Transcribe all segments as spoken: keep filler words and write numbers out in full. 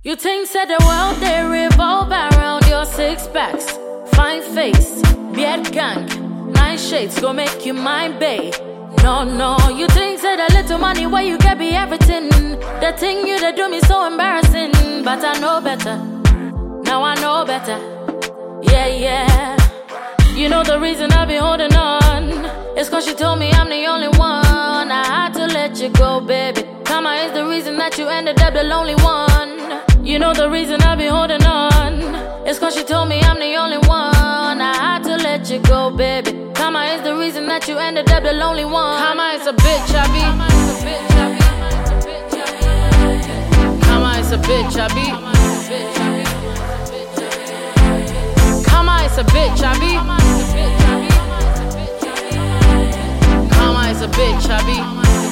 You think said the world they revolve around your six packs, fine face, beard gang, nine shades go make you my bae. No, no, you think said a little money where you get be everything. The thing you that do me so embarrassing, but I know better. Now I know better. Yeah, yeah. You know the reason I be holding on is cause she told me I'm the only one. I had to let you go, baby. Karma is the reason that you ended up the lonely one. You know the reason I be holding on is cause she told me I'm the only one. I had to let you go, baby. Karma is the reason that you ended up the lonely one. Karma is a bitch, I be. Karma is a bitch, I be. Karma is a bitch, I be. Karma is a bitch, I be.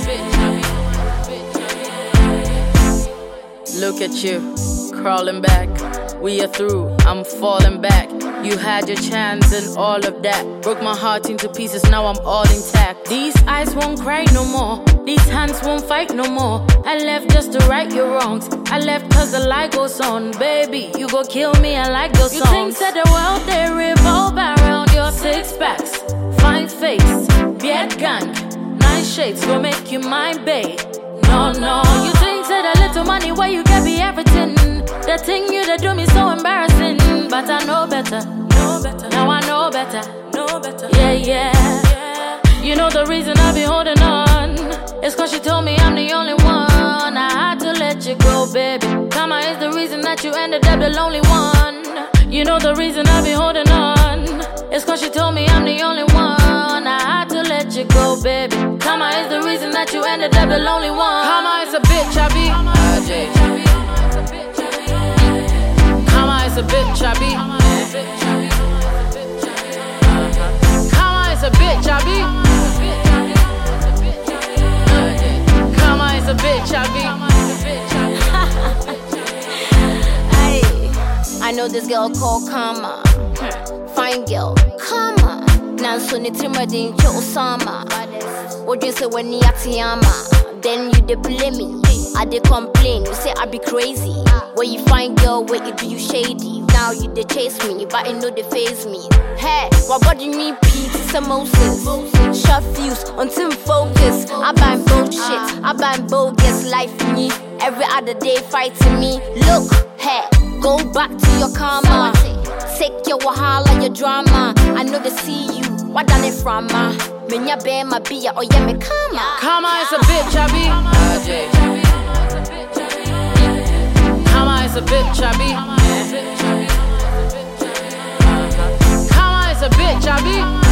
Look at you, crawling back. We are through, I'm falling back. You had your chance and all of that. Broke my heart into pieces, now I'm all intact. These eyes won't cry no more. These hands won't fight no more. I left just to right your wrongs. I left cause the light goes on. Baby, you go kill me, I like those songs. You think that the world they revolve around your six packs, fine face, beard gang, nine shades go make you my bae. No, no, you think that a little money where you get be everything. The thing you that do me so embarrassing, but I know better. Know better. Now I know better. Know better. Yeah, yeah, yeah. You know the reason I be holding on is cause she told me I'm the only one. I had to let you go, baby. Karma is the reason that you ended up the lonely one. You know the reason I be holding on is cause she told me I'm the only one. I had to let you go, baby. Karma is the reason that you ended up the lonely one. Karma is a bitch, I be. Karma is a bitch, I be. Karma is a bitch, I be. Karma is a bitch, I be. Hey, I know this girl called Karma. Fine girl, Karma. Nanso ni timadi ncho Osama. What you say when you atiyama? Then you dey blame me. I dey complain, you say I be crazy. Where you find girl, where you do you shady. Now you dey chase me, but it know they phase me. Hey, what body me Pete, some Moses. Short fuse, until focus. I buy bullshit, I buy bogus life me. Every other day fighting me. Look, hey, go back to your karma. Take your wahala, your drama. I know they see you, what done it from ma? Menya be my beer, or yeah me karma. Karma is a bitch, I be. Karma is a bitch, I be. Karma is a bitch, I be.